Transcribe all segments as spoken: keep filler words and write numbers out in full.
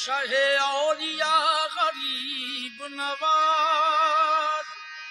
शहे औलिया गरीब नवाज,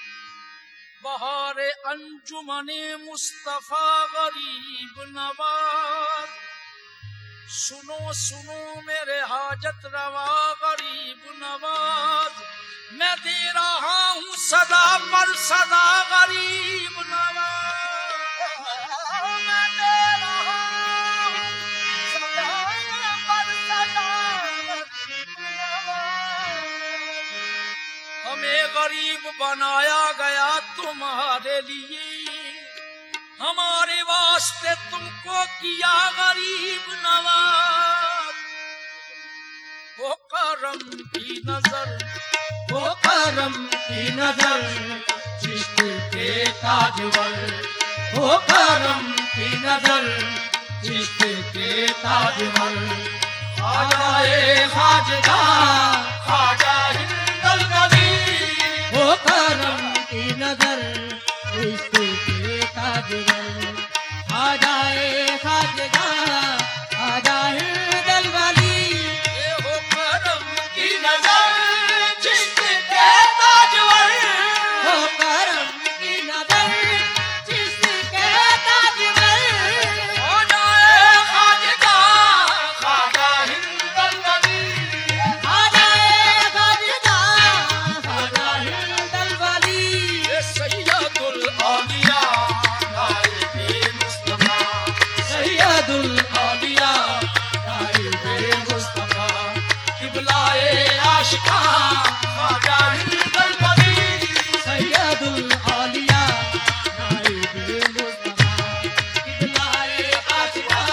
बहारे अंजुमने मुस्तफा गरीब नवाज। सुनो सुनो मेरे हाजत रवा गरीब नवाज, मैं दे रहा हूँ सदा पर सदा गरीब नवाज, मैं दे रहा हूँ सदा पर सदा गरीब नवाज। हमें गरीब बनाया गया तुम्हारे लिए, हमारे वास्ते तुमको किया गरीब नवाज। वो करम की नजर, वो करम की नजर चिश्त के ताजवर, वो करम की नजर चिश्त के ताजवर। खाजाए खाजगा खाजा हिंदल गली, वो करम की नजर चिश्त के ताजवर। खाजाए खाजगा खाजा हिंदल गली, ये हो करम की नजर चिश्त के ताजवर, वो करम की नजर चिश्त के ताजवर। खाजाए खाजगा खाजा हिंदल गली, खाजाए खाजगा खाजा हिंदल गली, ये सैयदुल औलिया नाइबे मुस्तफा, सैयदुल औलिया नाइबे मुस्तफा। किबलाए आशिकां खाजा हिंदल गली, सैयदुल औलिया नाइबे मुस्तफा। किबलाए आशिका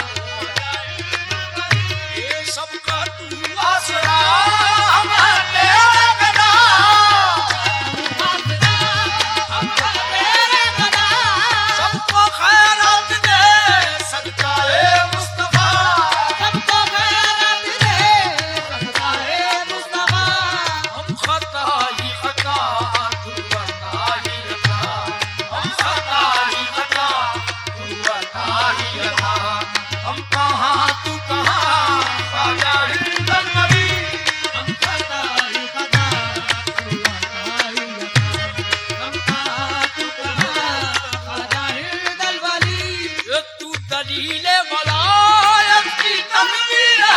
ये सबका तू आसरा हमें तेरा गदा, तेरे कदा सबको खैरात दे सदकाए मुस्तफा। सबको खैरात दे सदकाए मुस्तफा। हम खता ही खता तू बता ही रखा, हम खता ही खता तू बता ही रखा। हम कहाँ तू कहाँ खाजा हिंदल गली, हम खता ही खता तू आता ही आता। हम कहाँ तू कहाँ खाजा हिंदल गली, ये तू दलीले वलायत की तकबीर है।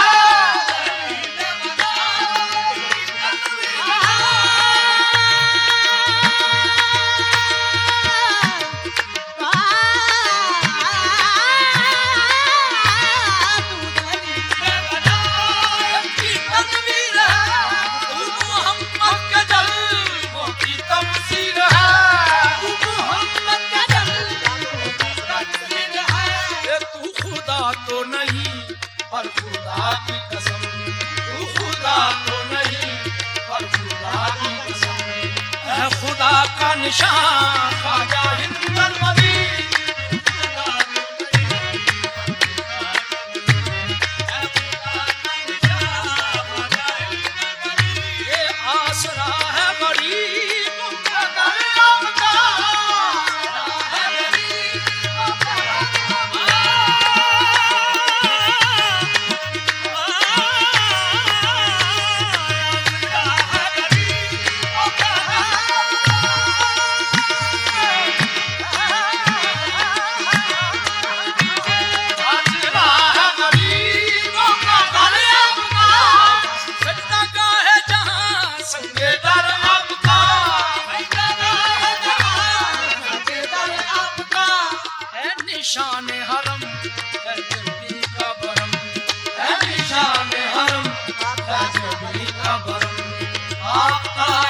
की तकबीर है, तू मोहम्मद के जलवों की तमसीर है। ये तू खुदा तो नहीं पर खुदा की कसम, तू खुदा तो नहीं पर खुदा की कसम। है खुदा का निशान खाजा हिंदल गली, ये आसरा है गरीबों का गरीब का, आसरा है गरीबों का। निशान हरम है जल्दी का बरम, है निशान हरम है जल्दी का बरम। आपका